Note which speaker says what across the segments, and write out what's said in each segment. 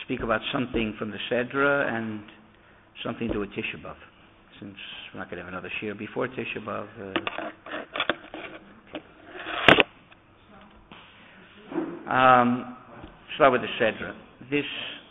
Speaker 1: speak about something from the Sedra and something to do with Tisha B'Av, since we're not going to have another shir before Tisha B'Av. Start with the Sedra. This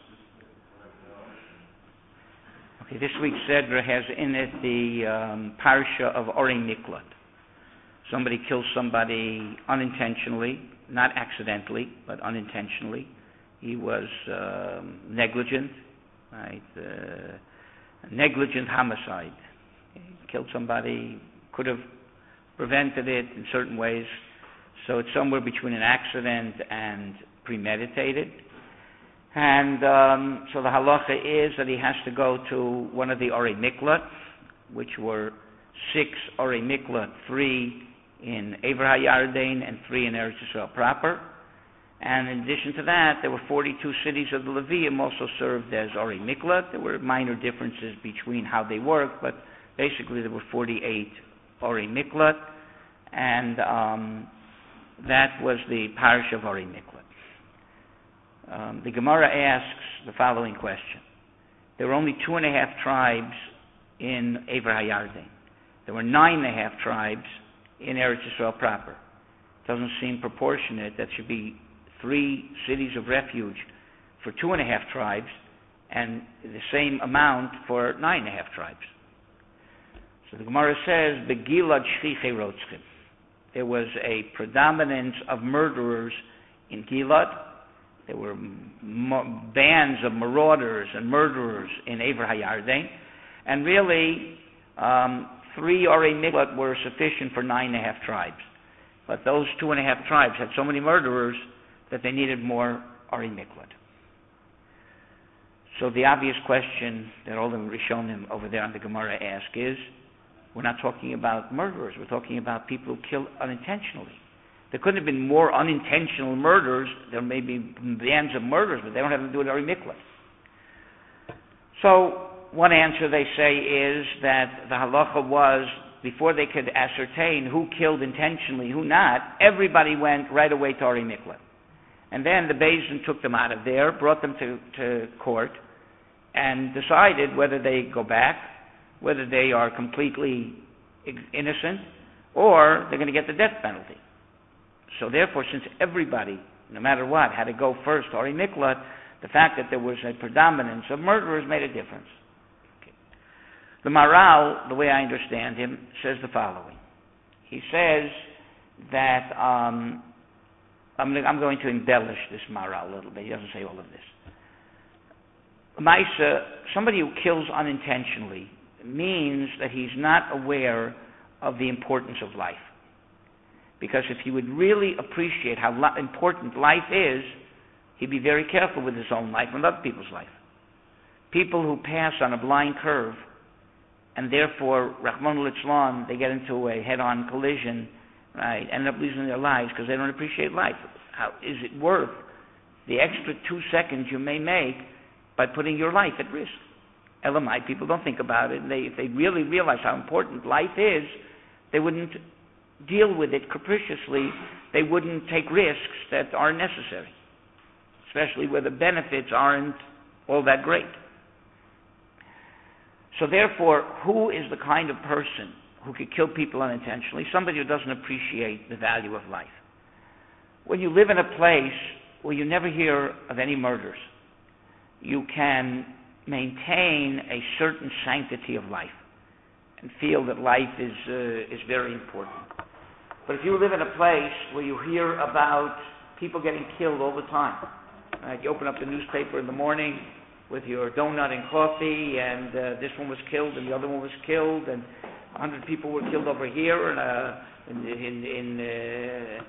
Speaker 1: week's Sedra has in it the parsha of Orei Miklat. Somebody kills somebody unintentionally, not accidentally, but unintentionally. He was negligent, right? Negligent homicide. He killed somebody, could have prevented it in certain ways. So it's somewhere between an accident and premeditated. And so the halacha is that he has to go to one of the Orei Miklat, which were 6 Orei Miklat, 3 in Ever HaYarden and 3 in Eretz Yisrael proper. And in addition to that, there were 42 cities of the Levium also served as Orei Miklat. There were minor differences between how they worked, but basically there were 48 Orei Miklat, and that was the parish of Orei Miklat. The Gemara asks the following question. There were only 2.5 tribes in Ever HaYarden. There were 9.5 tribes in Eretz Yisrael proper. It doesn't seem proportionate. That should be 3 cities of refuge for 2.5 tribes and the same amount for 9.5 tribes. So the Gemara says, Begilad Shchichei Rotzchim. There was a predominance of murderers in Gilad. There were bands of marauders and murderers in Ever HaYarden. And really, 3 Orei Miklat were sufficient for 9.5 tribes. But those 2.5 tribes had so many murderers that they needed more Orei Miklat. So the obvious question that all the Rishonim over there on the Gemara ask is, we're not talking about murderers, we're talking about people who kill unintentionally. There couldn't have been more unintentional murders. There may be bands of murders, but they don't have to do with Orei Miklat. So one answer they say is that the halacha was, before they could ascertain who killed intentionally, who not, everybody went right away to Orei Miklat. And then the Beis Din took them out of there, brought them to court, and decided whether they go back, whether they are completely innocent, or they're going to get the death penalty. So therefore, since everybody, no matter what, had to go first to Orei Miklat, the fact that there was a predominance of murderers made a difference. Okay. The Maharal, the way I understand him, says the following. He says that, I'm going to embellish this Maharal a little bit. He doesn't say all of this. Maisa, somebody who kills unintentionally means that he's not aware of the importance of life. Because if he would really appreciate how important life is, he'd be very careful with his own life and other people's life. People who pass on a blind curve, and therefore, Rahman al-Islam, they get into a head-on collision, right, end up losing their lives because they don't appreciate life. How is it worth the extra 2 seconds you may make by putting your life at risk? Elamite people don't think about it. If they really realize how important life is, they wouldn't deal with it capriciously. They wouldn't take risks that aren't necessary, especially where the benefits aren't all that great. So therefore, who is the kind of person who could kill people unintentionally? Somebody who doesn't appreciate the value of life. When you live in a place where you never hear of any murders, you can maintain a certain sanctity of life and feel that life is very important. But if you live in a place where you hear about people getting killed all the time, right? You open up the newspaper in the morning with your donut and coffee, and this one was killed, and the other one was killed, and 100 people were killed over here, and in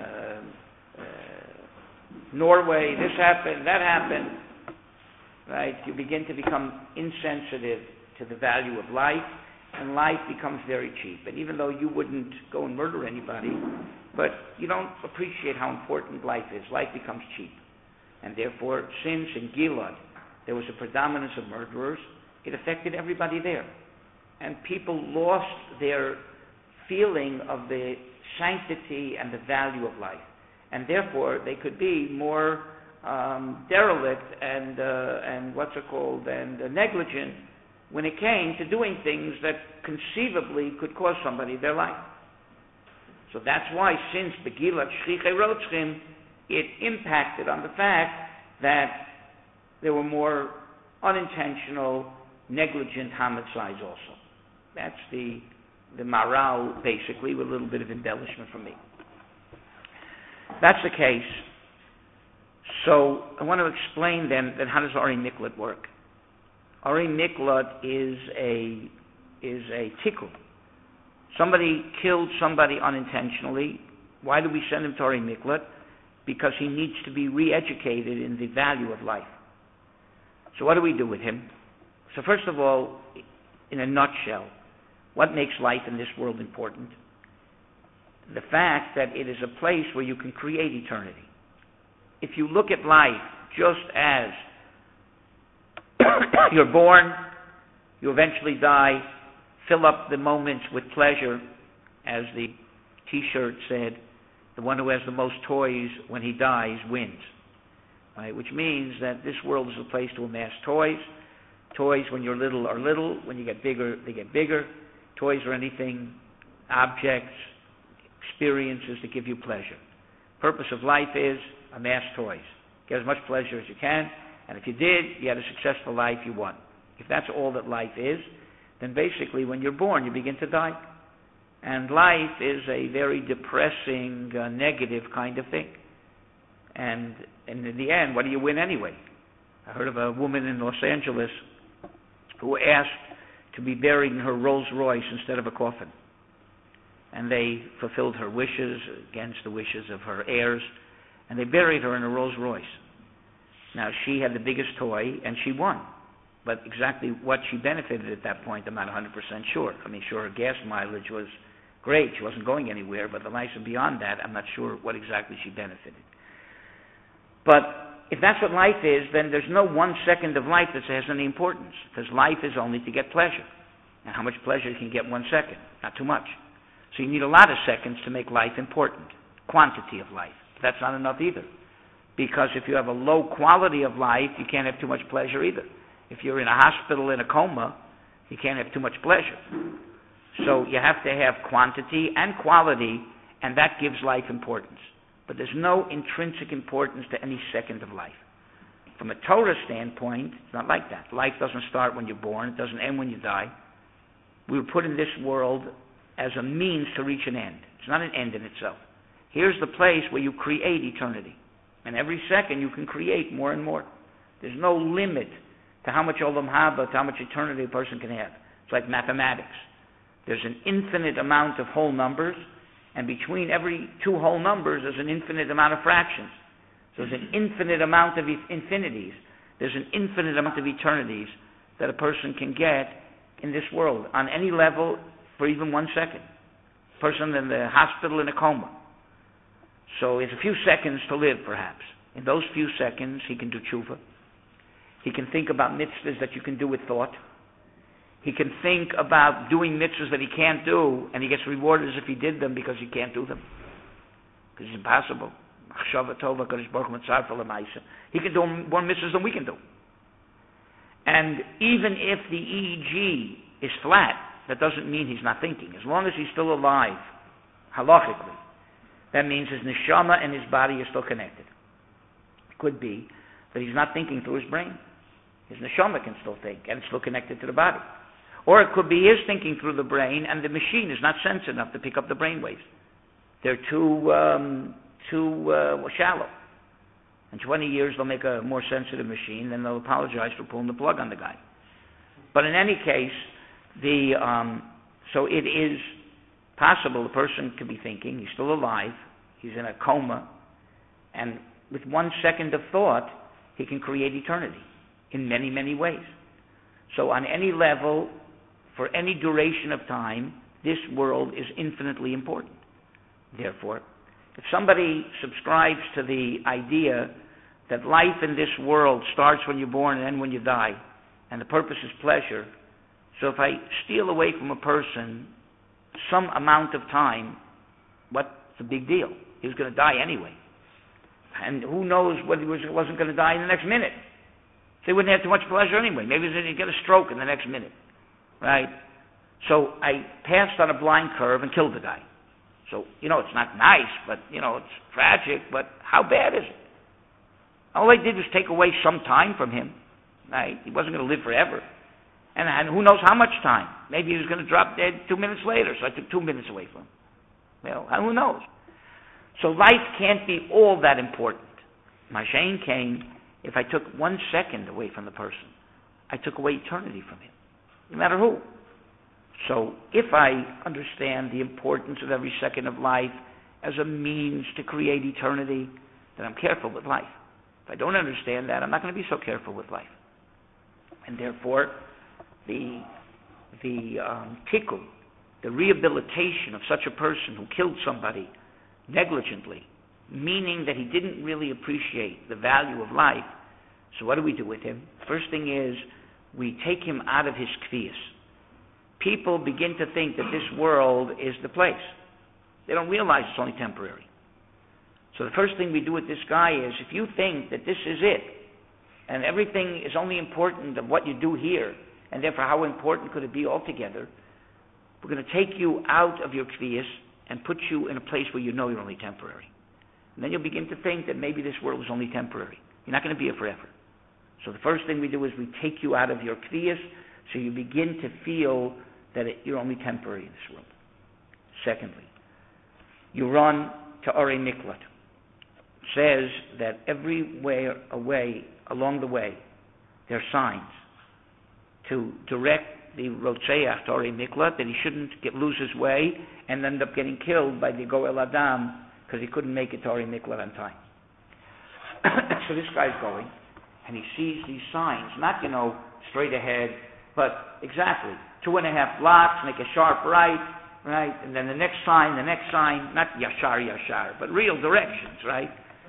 Speaker 1: Norway, this happened, that happened. Right? You begin to become insensitive to the value of life, and life becomes very cheap. And even though you wouldn't go and murder anybody, but you don't appreciate how important life is, life becomes cheap. And therefore, since in Gilad there was a predominance of murderers, it affected everybody there. And people lost their feeling of the sanctity and the value of life. And therefore, they could be more derelict and negligent when it came to doing things that conceivably could cost somebody their life. So that's why, since Begilat Shchichei Rotzchim, it impacted on the fact that there were more unintentional, negligent homicides also. That's the Maral, basically, with a little bit of embellishment from me. That's the case. So I want to explain then that how does Ari Miklat work? Ari Miklat is a tikkun. Somebody killed somebody unintentionally. Why do we send him to Ari Miklat? Because he needs to be re-educated in the value of life. So what do we do with him? So first of all, in a nutshell, what makes life in this world important? The fact that it is a place where you can create eternity. If you look at life just as you're born, you eventually die, fill up the moments with pleasure, as the T-shirt said, the one who has the most toys when he dies wins. Right? Which means that this world is a place to amass toys. Toys, when you're little, are little. When you get bigger, they get bigger. Toys are anything, objects, experiences that give you pleasure. Purpose of life is amass toys. Get as much pleasure as you can. And if you did, you had a successful life, you won. If that's all that life is, then basically when you're born, you begin to die. And life is a very depressing, negative kind of thing. And in the end, what do you win anyway? I heard of a woman in Los Angeles who asked to be buried in her Rolls Royce instead of a coffin. And they fulfilled her wishes against the wishes of her heirs, and they buried her in a Rolls Royce. Now, she had the biggest toy, and she won. But exactly what she benefited at that point, I'm not 100% sure. I mean, sure, her gas mileage was great. She wasn't going anywhere, but the life beyond that, I'm not sure what exactly she benefited. But if that's what life is, then there's no 1 second of life that has any importance, because life is only to get pleasure. And how much pleasure you can get in 1 second? Not too much. So you need a lot of seconds to make life important, quantity of life. But that's not enough either, because if you have a low quality of life, you can't have too much pleasure either. If you're in a hospital in a coma, you can't have too much pleasure. So you have to have quantity and quality, and that gives life importance. But there's no intrinsic importance to any second of life. From a Torah standpoint, it's not like that. Life doesn't start when you're born. It doesn't end when you die. We were put in this world as a means to reach an end. It's not an end in itself. Here's the place where you create eternity. And every second you can create more and more. There's no limit to how much olam haba, to how much eternity a person can have. It's like mathematics. There's an infinite amount of whole numbers, and between every two whole numbers there's an infinite amount of fractions. So there's an infinite amount of infinities. There's an infinite amount of eternities that a person can get in this world, on any level, for even 1 second. A person in the hospital in a coma. So it's a few seconds to live, perhaps. In those few seconds, he can do tshuva. He can think about mitzvahs that you can do with thought. He can think about doing mitzvahs that he can't do, and he gets rewarded as if he did them because he can't do them. Because it's impossible. He can do more mitzvahs than we can do. And even if the EEG is flat, that doesn't mean he's not thinking. As long as he's still alive, halachically, that means his neshama and his body are still connected. It could be that he's not thinking through his brain. His neshama can still think, and it's still connected to the body. Or it could be he is thinking through the brain, and the machine is not sensitive enough to pick up the brain waves. They're too shallow. In 20 years, they'll make a more sensitive machine, then they'll apologize for pulling the plug on the guy. But in any case, so it is possible the person could be thinking, he's still alive, he's in a coma, and with 1 second of thought, he can create eternity in many, many ways. So on any level, for any duration of time, this world is infinitely important. Therefore, if somebody subscribes to the idea that life in this world starts when you're born and ends when you die, and the purpose is pleasure, so if I steal away from a person some amount of time, what's the big deal? He's going to die anyway. And who knows whether he wasn't going to die in the next minute. So he wouldn't have too much pleasure anyway. Maybe he'd get a stroke in the next minute, right? So I passed on a blind curve and killed the guy. So, it's not nice, but, it's tragic, but how bad is it? All I did was take away some time from him, right? He wasn't going to live forever. And who knows how much time. Maybe he was going to drop dead 2 minutes later, so I took 2 minutes away from him. Who knows? So life can't be all that important. My shame came if I took 1 second away from the person. I took away eternity from him, no matter who. So if I understand the importance of every second of life as a means to create eternity, then I'm careful with life. If I don't understand that, I'm not going to be so careful with life. And therefore, the tikkun, the rehabilitation of such a person who killed somebody negligently, meaning that he didn't really appreciate the value of life. So what do we do with him? First thing is, we take him out of his kfiyas. People begin to think that this world is the place. They don't realize it's only temporary. So the first thing we do with this guy is, if you think that this is it, and everything is only important of what you do here, and therefore how important could it be altogether, we're going to take you out of your kfiyas and put you in a place where you know you're only temporary. And then you'll begin to think that maybe this world is only temporary. You're not going to be here forever. So the first thing we do is we take you out of your kfiyas, so you begin to feel that you're only temporary in this world. Secondly, you run to Orei Miklat. It says that everywhere along the way, there are signs to direct the Rotzeach to Orei Miklat, that he shouldn't lose his way and end up getting killed by the Goel Adam because he couldn't make it to Orei Miklat on time. So this guy's going, and he sees these signs, not, straight ahead, but exactly 2.5 blocks, make a sharp right, and then the next sign, not yashar, but real directions, right?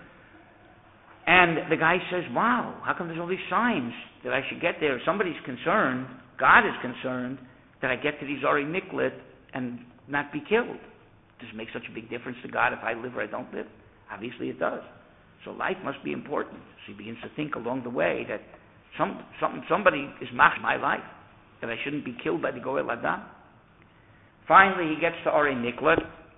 Speaker 1: And the guy says, wow, how come there's all these signs that I should get there? Somebody's concerned, God is concerned, that I get to these Orei Miklat and not be killed. Does it make such a big difference to God if I live or I don't live? Obviously it does. So life must be important. So he begins to think along the way that somebody is mach my life, that I shouldn't be killed by the Goel Adam. Finally, he gets to Orei Miklat.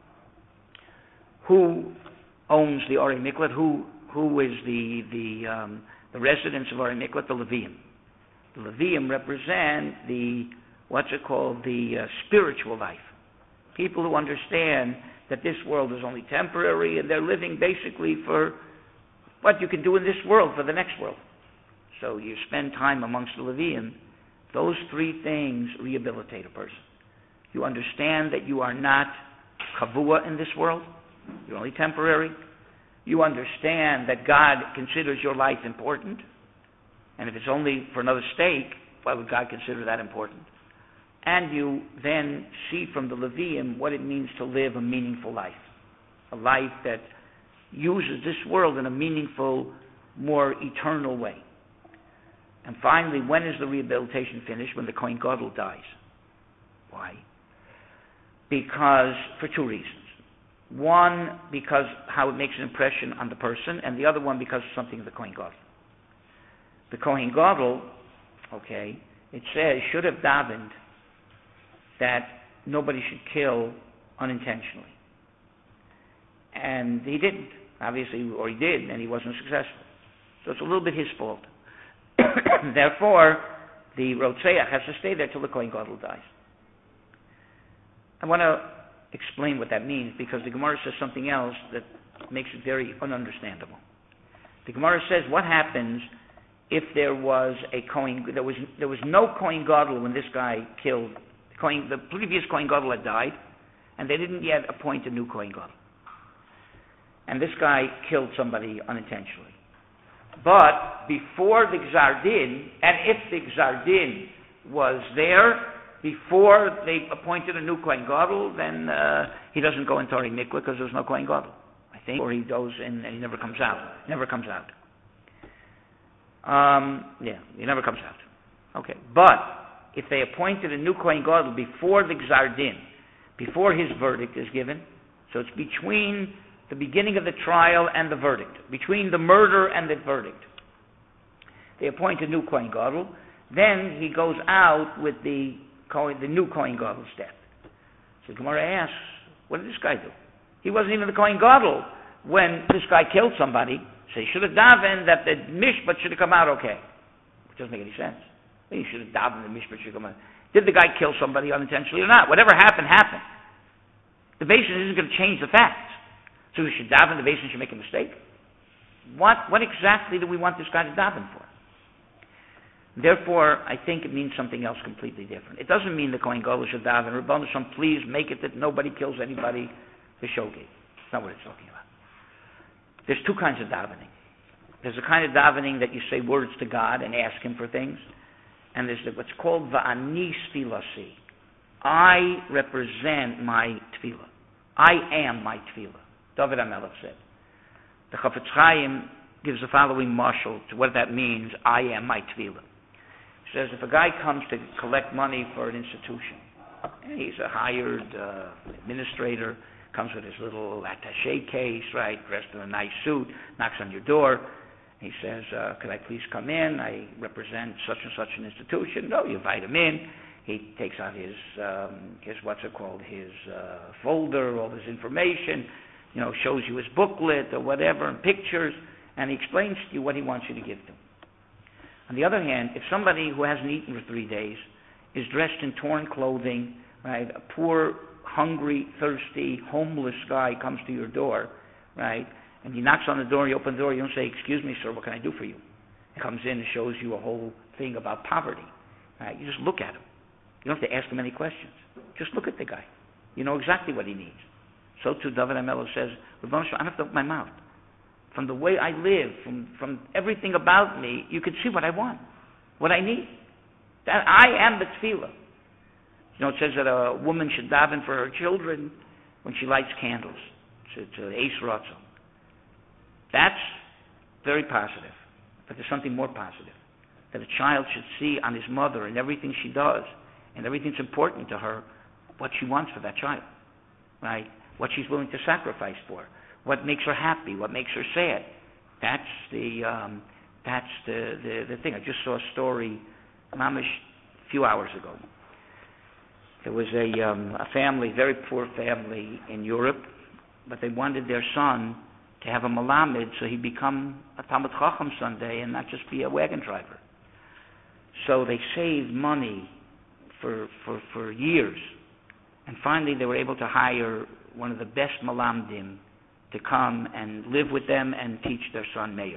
Speaker 1: Who owns the Orei Miklat? Who is the residents of Orei Miklat? The Levium. The Levium represent the spiritual life. People who understand that this world is only temporary, and they're living basically for what you can do in this world for the next world. So you spend time amongst the Levium. Those 3 things rehabilitate a person. You understand that you are not kavua in this world. You're only temporary. You understand that God considers your life important. And if it's only for another steak, why would God consider that important? And you then see from the Levium what it means to live a meaningful life. A life that uses this world in a meaningful, more eternal way. And finally, when is the rehabilitation finished? When the Kohen Gadol dies. Why? Because, for 2 reasons. One, because how it makes an impression on the person, and the other one because of something of the Kohen Gadol. The Kohen Gadol, it says, should have davened that nobody should kill unintentionally. And he didn't, obviously, or he did, and he wasn't successful. So it's a little bit his fault. Therefore, the Rotzeach has to stay there till the Kohen Gadol dies. I want to explain what that means, because the Gemara says something else that makes it very ununderstandable. The Gemara says, what happens if there was a Kohen, there was no Kohen Gadol when this guy killed, the previous Kohen Gadol had died, and they didn't yet appoint a new Kohen Gadol. And this guy killed somebody unintentionally. But before the Gzar Din, and if the Gzar Din was there before they appointed a new Kohen Gadol, then he doesn't go into Orei Miklat because there's no Kohen Gadol, I think. Or he goes in and he never comes out. He never comes out. Okay. But if they appointed a new Kohen Gadol before the Gzar Din, before his verdict is given, so it's between the beginning of the trial and the verdict, between the murder and the verdict. They appoint a new Kohen Gadol. Then he goes out with the new Kohen Gadol's death. So Gemara asks, what did this guy do? He wasn't even the Kohen Gadol when this guy killed somebody. So he should have davened that the mishpat should have come out okay. Which doesn't make any sense. He should have davened the mishpat should come out. Did the guy kill somebody unintentionally or not? Whatever happened, happened. The basin isn't going to change the facts. So we should daven, the basin should make a mistake? What exactly do we want this guy to daven for? Therefore, I think it means something else completely different. It doesn't mean the Kohen Gadol should daven, Rabbanu Shem, please make it that nobody kills anybody, the shogeg. That's not what it's talking about. There's two kinds of davening. There's a kind of davening that you say words to God and ask Him for things. And there's what's called va'ani tefillasi. I represent my tefillah. I am my tefillah. David HaMelech said. The Chafetz Chaim gives the following mashal to what that means, I am my tefillah. He says, if a guy comes to collect money for an institution, he's a hired administrator, comes with his little attaché case, right, dressed in a nice suit, knocks on your door, he says, could I please come in? I represent such and such an institution. No, you invite him in. He takes out his folder, all his information, shows you his booklet or whatever, and pictures, and he explains to you what he wants you to give to him. On the other hand, if somebody who hasn't eaten for 3 days is dressed in torn clothing, right, a poor, hungry, thirsty, homeless guy comes to your door, right, and he knocks on the door, you open the door, you don't say, excuse me, sir, what can I do for you? He comes in and shows you a whole thing about poverty, right? You just look at him. You don't have to ask him any questions. Just look at the guy. You know exactly what he needs. So too, David HaMelech says, I don't have to open my mouth. From the way I live, from everything about me, you can see what I want, what I need. That I am the tefillah. It says that a woman should daven for her children when she lights candles. It's Eis Ratzon. That's very positive. But there's something more positive. That a child should see on his mother and everything she does, and everything that's important to her, what she wants for that child. Right? What she's willing to sacrifice for. What makes her happy, what makes her sad. That's the thing. I just saw a story, mamish, a few hours ago. There was a family, very poor family in Europe, but they wanted their son to have a malamed so he'd become a Talmid Chacham someday and not just be a wagon driver. So they saved money for years, and finally they were able to hire one of the best malamdim to come and live with them and teach their son Meir.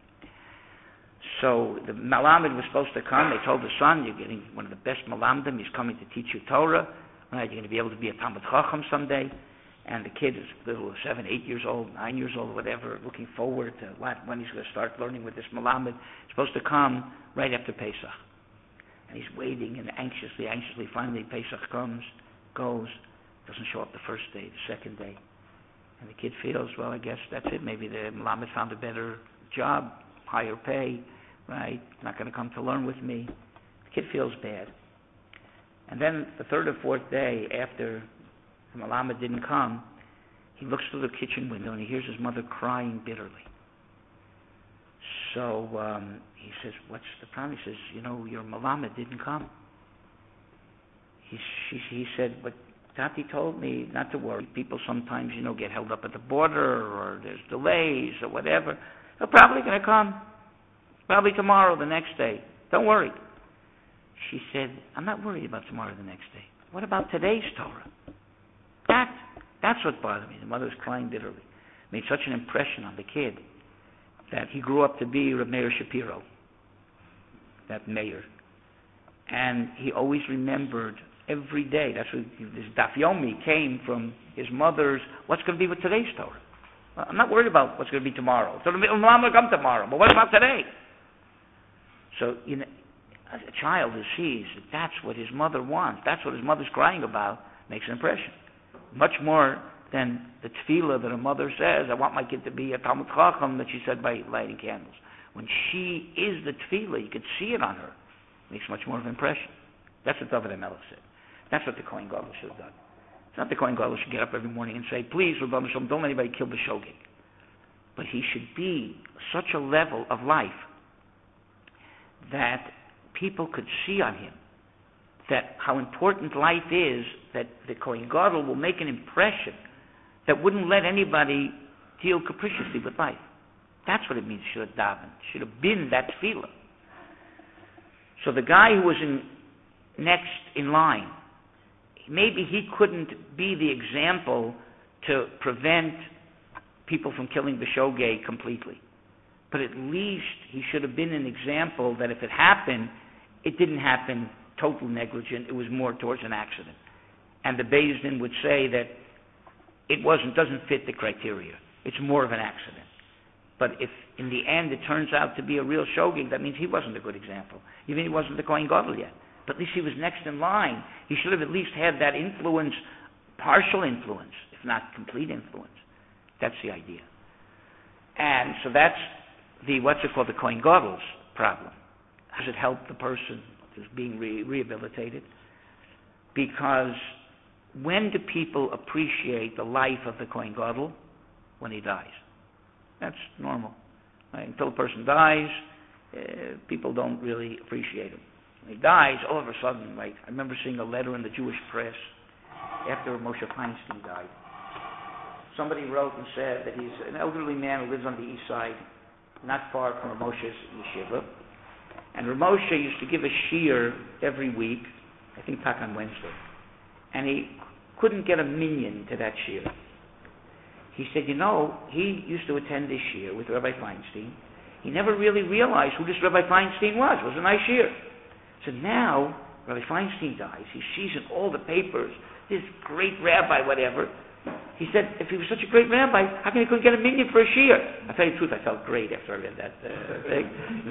Speaker 1: So the malamed was supposed to come. They told the son, you're getting one of the best malamdim. He's coming to teach you Torah. Right? You're going to be able to be a Talmid Chacham someday. And the kid is little, 7, 8 years old, 9 years old, whatever, looking forward to when he's going to start learning with this malamed. He's supposed to come right after Pesach. And he's waiting and anxiously. Finally, Pesach comes, goes, doesn't show up the first day, the second day. And the kid feels, well, I guess that's it. Maybe the malamed found a better job, higher pay, right? Not going to come to learn with me. The kid feels bad. And then the third or fourth day after the malamed didn't come, he looks through the kitchen window and he hears his mother crying bitterly. So he says, what's the problem? He says, your malamed didn't come. He said, but Tati told me not to worry. People sometimes, get held up at the border or there's delays or whatever. They're probably going to come. Probably tomorrow, the next day. Don't worry. She said, I'm not worried about tomorrow, the next day. What about today's Torah? That's what bothered me. The mother was crying bitterly. Made such an impression on the kid that he grew up to be Reb Meir Shapiro, that mayor. And he always remembered every day. That's what this Daf Yomi came from his mother's, what's going to be with today's Torah? I'm not worried about what's going to be tomorrow. So Mom will come tomorrow, but what about today? So, a child who sees that that's what his mother wants, that's what his mother's crying about, makes an impression. Much more than the tefillah that a mother says, I want my kid to be a Talmid Chacham, that she said by lighting candles. When she is the tefillah, you could see it on her. It makes much more of an impression. That's what David HaMelech said. That's what the Kohen Gadol should have done. It's not the Kohen Gadol should get up every morning and say, please, Rabban Shalom, don't let anybody kill B'shogeg. But he should be such a level of life that people could see on him that how important life is, that the Kohen Gadol will make an impression that wouldn't let anybody deal capriciously with life. That's what it means, should have davened. Should have been that tefillah. So the guy who was next in line, maybe he couldn't be the example to prevent people from killing B'shogeg completely. But at least he should have been an example that if it happened, it didn't happen total negligent, it was more towards an accident. And the Beis Din would say that it doesn't fit the criteria. It's more of an accident. But if in the end it turns out to be a real shogeg, that means he wasn't a good example. Even he wasn't the Kohen Gadol yet. But at least he was next in line. He should have at least had that influence, partial influence, if not complete influence. That's the idea. And so that's the Kohen Gadol's problem. Has it helped the person who's being rehabilitated? Because when do people appreciate the life of the Kohen Gadol? When he dies. That's normal. Right? Until a person dies, people don't really appreciate him. When he dies, all of a sudden, like I remember seeing a letter in the Jewish press after Moshe Feinstein died. Somebody wrote and said that he's an elderly man who lives on the east side, not far from Ramoshe's yeshiva. And Ramoshe used to give a shiur every week, I think back on Wednesday. And he couldn't get a minyan to that shiur. He said, he used to attend this shiur with Rabbi Feinstein. He never really realized who this Rabbi Feinstein was. It was a nice shiur. So now, Rabbi Feinstein dies. He sees in all the papers, this great rabbi, whatever. He said, if he was such a great rabbi, how come he couldn't get a minyan for a shiur? I'll tell you the truth, I felt great after I read that thing.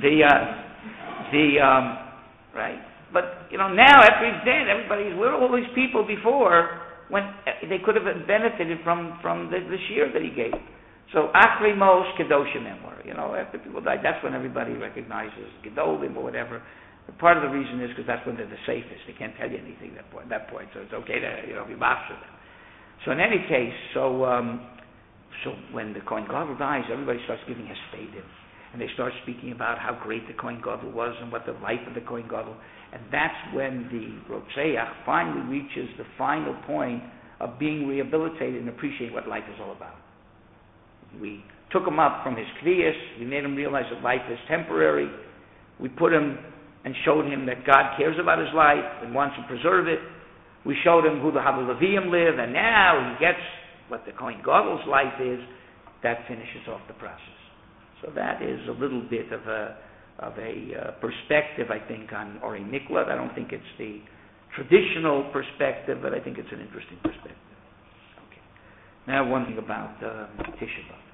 Speaker 1: Right? But, now after he's dead, where are all these people before when they could have benefited from the shiur that he gave? So, Achrei Mos Kedoshim Emor. After people die, that's when everybody recognizes Gedolim or whatever. But part of the reason is because that's when they're the safest. They can't tell you anything at that point, so it's okay to, be master them. So in any case, so when the Kohen Gadol dies, everybody starts giving hespedim, and they start speaking about how great the Kohen Gadol was and what the life of the Kohen Gadol, and that's when the Rotzeach finally reaches the final point of being rehabilitated and appreciating what life is all about. We took him up from his kriyas, we made him realize that life is temporary, we put him and showed him that God cares about his life and wants to preserve it. We showed him who the Havlevim live, and now he gets what the Kohen Gadol's life is. That finishes off the process. So that is a little bit of a perspective, I think, on Ori Miklat. I don't think it's the traditional perspective, but I think it's an interesting perspective. Okay. Now one thing about Tisha B'Av.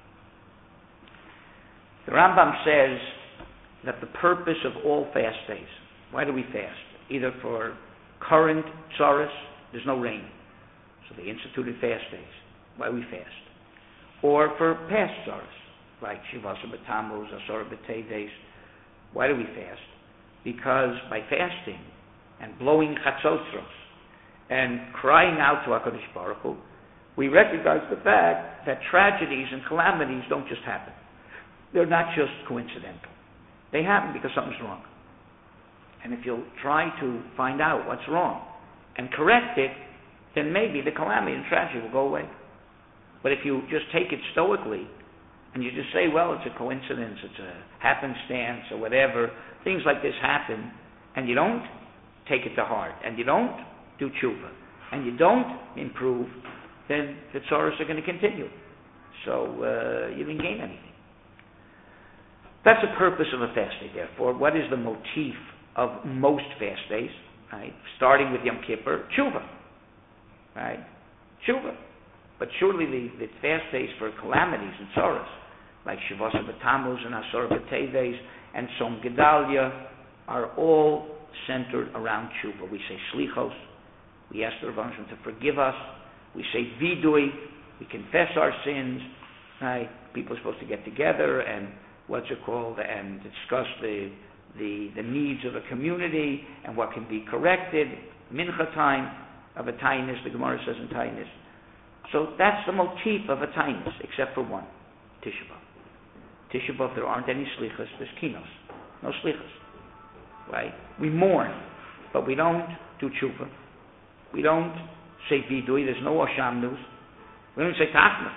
Speaker 1: The Rambam says that the purpose of all fast days, why do we fast? Either for current tzaras, there's no rain, so they instituted fast days. Why we fast? Or for past tzaras, like Shivasa B'Tammuz, Asara B'Teves. Why do we fast? Because by fasting and blowing chatzotzros and crying out to HaKadosh Baruch Hu, we recognize the fact that tragedies and calamities don't just happen. They're not just coincidental. They happen because something's wrong. And if you'll try to find out what's wrong and correct it, then maybe the calamity and tragedy will go away. But if you just take it stoically and you just say, well, it's a coincidence, it's a happenstance or whatever, things like this happen, and you don't take it to heart, and you don't do tshuva, and you don't improve, then the tzaras are going to continue. So you didn't gain anything. That's the purpose of a fast day, therefore. What is the motif of most fast days? Right? Starting with Yom Kippur, tshuva. Right? Tshuva. But surely the fast days for calamities and tzaras, like Shivasa B'Tammuz and Asar B'Teves and Tzom Gedalia, are all centered around tshuva. We say slichos. We ask the Rebbeinu Shalom to forgive us. We say vidui. We confess our sins. Right? People are supposed to get together and and discuss the needs of the community and what can be corrected. Mincha time. of a tainus, the Gemara says in tainus. So that's the motif of a tainus, except for one, Tisha B'Av. Tisha B'Av, there aren't any slichas, there's kinos, no slichas, right? We mourn, but we don't do tshuva. We don't say vidui, there's no oshamnus. We don't say tachna.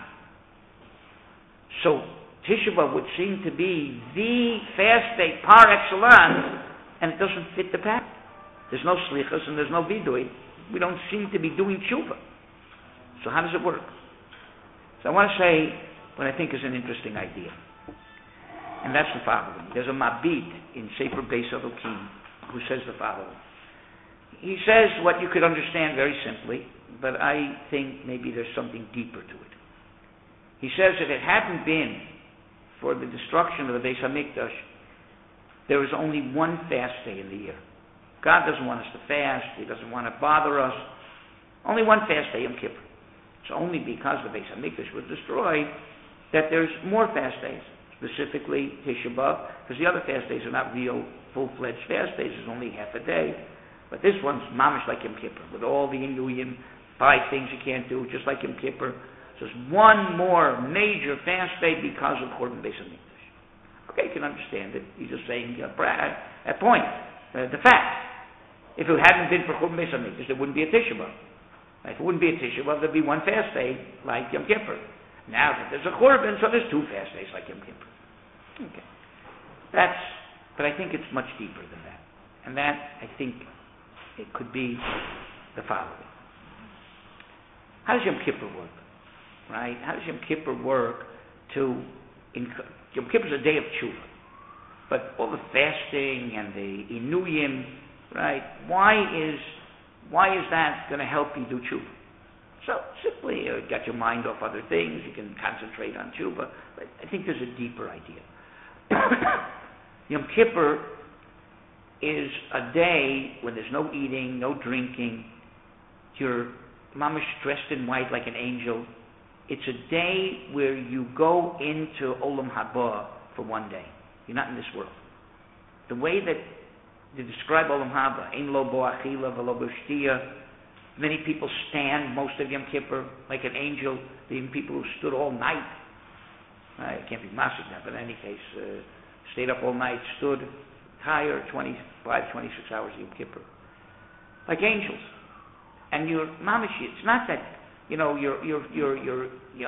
Speaker 1: So Tisha B'Av would seem to be the fast day par excellence, and it doesn't fit the pattern. There's no slichas and there's no vidui. We don't seem to be doing tshuva. So how does it work? So I want to say what I think is an interesting idea. And that's the following. There's a Mabit in Sefer Beis Elokim who says the following. He says what you could understand very simply, but I think maybe there's something deeper to it. He says if it hadn't been for the destruction of the Beis HaMikdash, there is only one fast day in the year. God doesn't want us to fast. He doesn't want to bother us. Only one fast day, Yom Kippur. It's only because the Beis HaMikdash was destroyed that there's more fast days, specifically Tisha B'Av, because the other fast days are not real full-fledged fast days. It's only half a day. But this one's mamish like Yom Kippur, with all the Inuyim, 5 things you can't do, just like Yom Kippur. So there's one more major fast day because of Churban Beis HaMikdash. Okay, you can understand it. He's just saying a point, the fact. If it hadn't been for Churban Beis HaMikdash, there wouldn't be a Tisha B'Av. If it wouldn't be a Tisha B'Av, there'd be one fast day like Yom Kippur. Now that there's a Churban, so there's 2 fast days like Yom Kippur. Okay. But I think it's much deeper than that. And that, I think, it could be the following. How does Yom Kippur work? Right? How does Yom Kippur work Yom Kippur is a day of tshuva. But all the fasting and the inuyim, right? Why is that going to help you do tshuva? So simply get your mind off other things. You can concentrate on tshuva. But I think there's a deeper idea. Yom Kippur is a day when there's no eating, no drinking. You're mamish dressed in white like an angel. It's a day where you go into Olam Haba for one day. You're not in this world. The way that they describe Olam Haba, Ein lo bo achila v'lo bo shtiya. Many people stand most of Yom Kippur like an angel. Even people who stood all night. It can't be masik now, but in any case, stayed up all night, stood, tired, 25, 26 hours of Yom Kippur. Like angels. And you're mamish, it's not that, you're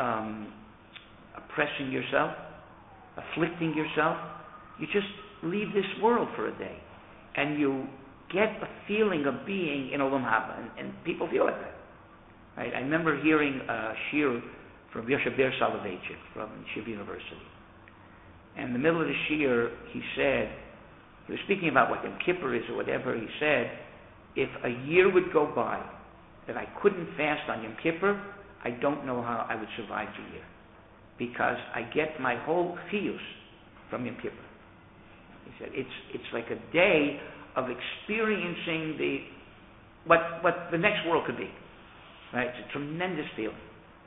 Speaker 1: oppressing yourself, afflicting yourself. You just leave this world for a day. And you get a feeling of being in Olam Haba. And people feel like that. Right? I remember hearing a shir from Yoshe Ber Soloveitchik from Shiva University. And in the middle of the shir, he was speaking about what Yom Kippur is or whatever. He said, if a year would go by that I couldn't fast on Yom Kippur, I don't know how I would survive the year. Because I get my whole chiyus from Yom Kippur. He said, it's like a day of experiencing what the next world could be. Right? It's a tremendous feeling.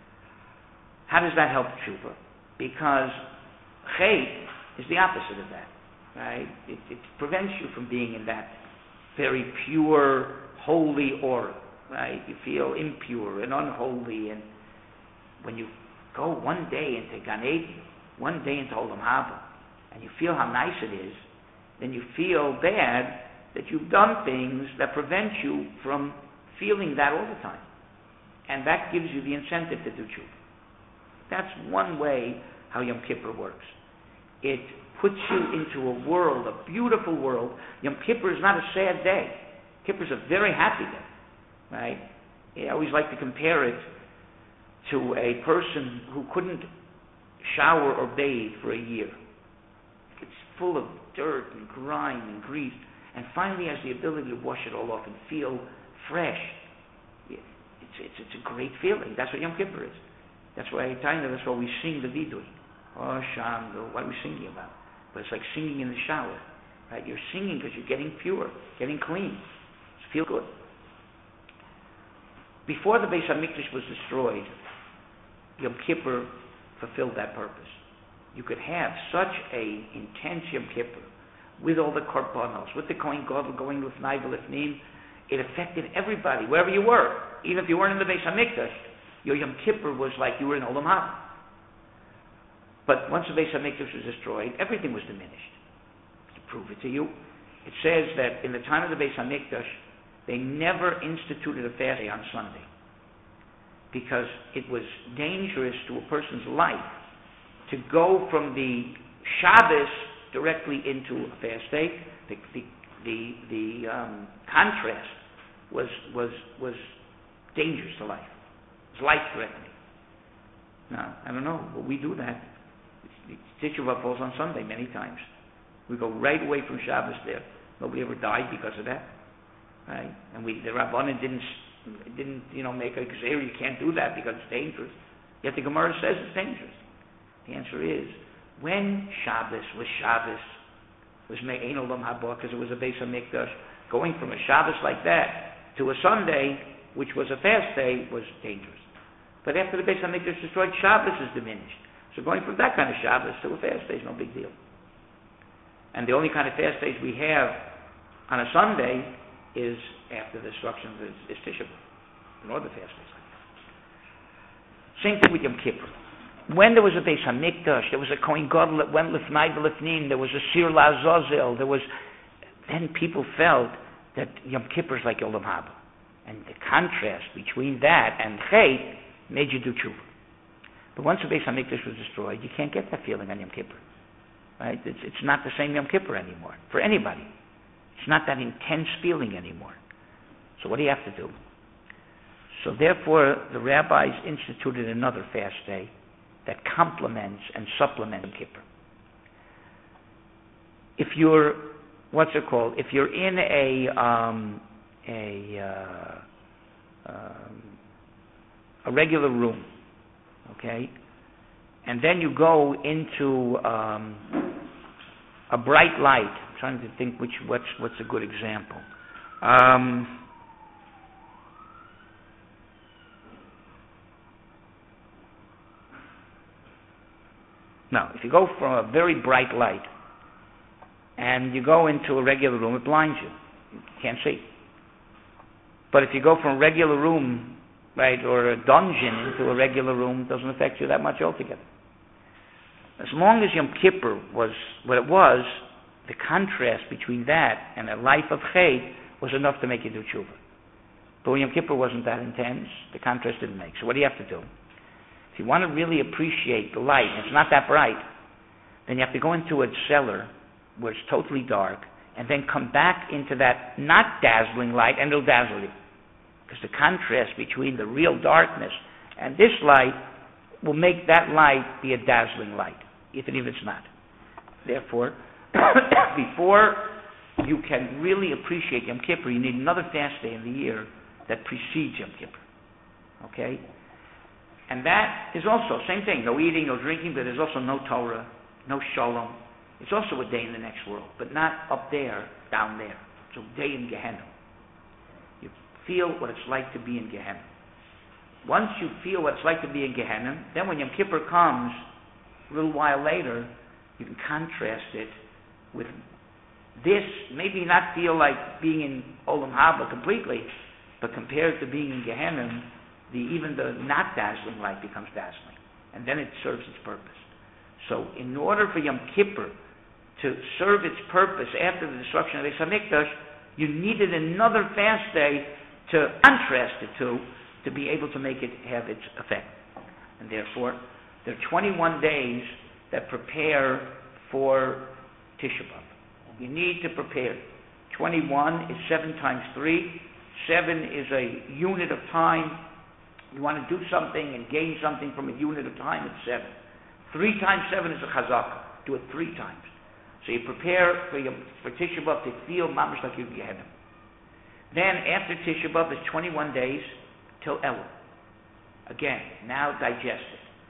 Speaker 1: How does that help tshuva? Because chet is the opposite of that. Right? It prevents you from being in that very pure, holy aura. Right? You feel impure and unholy, and when you go one day into Gan Eden, one day into Olam Haba, and you feel how nice it is, then you feel bad that you've done things that prevent you from feeling that all the time. And that gives you the incentive to do tshuva. That's one way how Yom Kippur works. It puts you into a world, a beautiful world. Yom Kippur is not a sad day. Kippur is a very happy day. Right? I always like to compare it to a person who couldn't shower or bathe for a year. It's full of dirt and grime and grease, and finally has the ability to wash it all off and feel fresh. It's a great feeling. That's what Yom Kippur is. That's why that's why we sing the vidui. Oh, Sham, what are we singing about? But it's like singing in the shower. Right? You're singing because you're getting pure, getting clean. You feel good. Before the Beis HaMikdash was destroyed, Yom Kippur fulfilled that purpose. You could have such a intense Yom Kippur with all the korbanos, with the Kohen Gadol going with Nai V'Lifnim. it affected everybody, wherever you were. Even if you weren't in the Beis HaMikdash, your Yom Kippur was like you were in Olam Haba. But once the Beis HaMikdash was destroyed, everything was diminished. To prove it to you, it says that in the time of the Beis HaMikdash, they never instituted a fast day on Sunday because it was dangerous to a person's life to go from the Shabbos directly into a fast day. The contrast was dangerous to life. It was life-threatening. Now, I don't know, but we do that. Tisha B'Av falls on Sunday many times. We go right away from Shabbos there. Nobody ever died because of that, right? And the Rabbanan didn't make a gzeira. You can't do that because it's dangerous. Yet the Gemara says it's dangerous. The answer is, when Shabbos was Me'ein Olam Haba, because it was a Beis HaMikdash, going from a Shabbos like that to a Sunday, which was a fast day, was dangerous. But after the Beis HaMikdash destroyed, Shabbos is diminished. So going from that kind of Shabbos to a fast day is no big deal. And the only kind of fast days we have on a Sunday is after the destruction of is Tisha B'Av. No other fast days like that. Same thing with Yom Kippur. When there was a Beis HaMikdash, there was a Kohen Gadol that went Lifnai V'Lifnim, there was a Sir La'azazel, then people felt that Yom Kippur is like Olam Haba. And the contrast between that and Chet made you do tshuva. But once the Beis HaMikdash was destroyed, you can't get that feeling on Yom Kippur. Right? It's not the same Yom Kippur anymore, for anybody. It's not that intense feeling anymore. So what do you have to do? So therefore, the rabbis instituted another fast day that complements and supplements Yom Kippur. If you're, if you're in a regular room, okay, and then you go into a bright light. I'm trying to think what's a good example. Now, if you go from a very bright light and you go into a regular room, it blinds you. You can't see. But if you go from a regular room, right, or a dungeon into a regular room, it doesn't affect you that much altogether. As long as Yom Kippur was what it was, the contrast between that and a life of Chet was enough to make you do tshuva. But when Yom Kippur wasn't that intense, the contrast didn't make. So what do you have to do? If you want to really appreciate the light, and it's not that bright, then you have to go into a cellar where it's totally dark, and then come back into that not dazzling light, and it'll dazzle you. Because the contrast between the real darkness and this light will make that light be a dazzling light, even if it's not. Therefore, before you can really appreciate Yom Kippur, you need another fast day in the year that precedes Yom Kippur. Okay? And that is also, same thing, no eating, no drinking, but there's also no Torah, no Shalom. It's also a day in the next world, but not up there, down there. It's a day in Gehenna. You feel what it's like to be in Gehenna. Once you feel what it's like to be in Gehenna, then when Yom Kippur comes, a little while later, you can contrast it with this, maybe not feel like being in Olam Haba completely, but compared to being in Gehenna, even the not dazzling light becomes dazzling. And then it serves its purpose. So in order for Yom Kippur to serve its purpose after the destruction of the Beis HaMikdash, you needed another fast day to contrast it to be able to make it have its effect. And therefore, there are 21 days that prepare for Tisha B'Av. You need to prepare. 21 is 7 times 3. 7 is a unit of time. You want to do something and gain something from a unit of time, it's 7. 3 times 7 is a chazakah. Do it 3 times. So you prepare for Tisha B'Av to feel mamash like you're Gehenna. Then after Tisha B'Av, there's 21 days till Elul. Again, now digest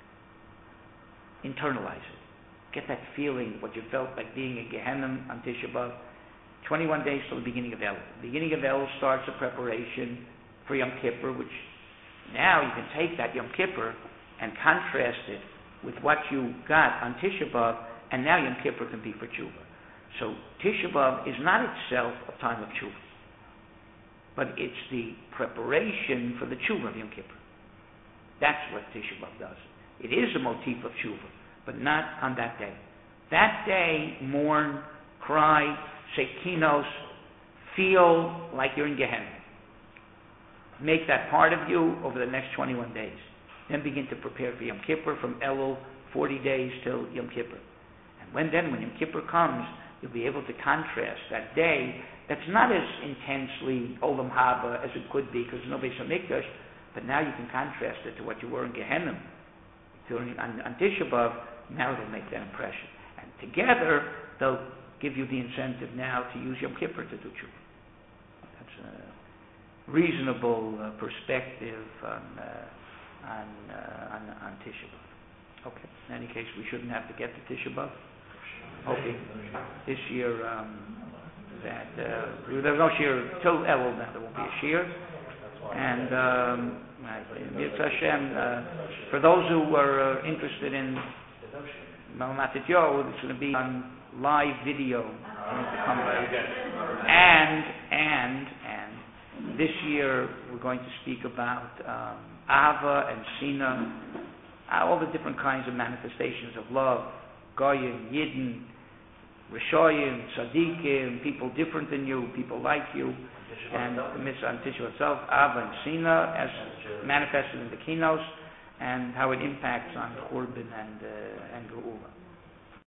Speaker 1: it. Internalize it. Get that feeling, what you felt like being in Gehenna on Tisha B'Av. 21 days till the beginning of Elul. The beginning of Elul starts a preparation for Yom Kippur, which now you can take that Yom Kippur and contrast it with what you got on Tisha B'Av, and now Yom Kippur can be for tshuva. So Tisha B'Av is not itself a time of tshuva, but it's the preparation for the tshuva of Yom Kippur. That's what Tisha B'Av does. It is a motif of tshuva, but not on that day. That day, mourn, cry, say kinos, feel like you're in Gehenna. Make that part of you over the next 21 days. Then begin to prepare for Yom Kippur from Elul, 40 days till Yom Kippur. And when Yom Kippur comes, you'll be able to contrast that day that's not as intensely Olam Haba as it could be because there's no Beis HaMikdash, but now you can contrast it to what you were in Gehenna on Tisha B'Av. Now it'll make that impression. And together, they'll give you the incentive now to use Yom Kippur to do tshuva. That's a reasonable perspective on Tisha B'Av. Okay. In any case, we shouldn't have to get to Tisha B'Av. Okay. This year, there's no shir till Elul. Now there won't be a shir. And Mitzvah Hashem, for those who are interested in Malamatit Yo, it's going to be on live video. And this year we're going to speak about Ava and Sina, all the different kinds of manifestations of love, Goyim, Yidden, Rishoyim, Tzadikim, people different than you, people like you, and the mitzvah on Tisha itself, Ava and Sina, as manifested in the Kinos, and how it impacts on Churban and Geula.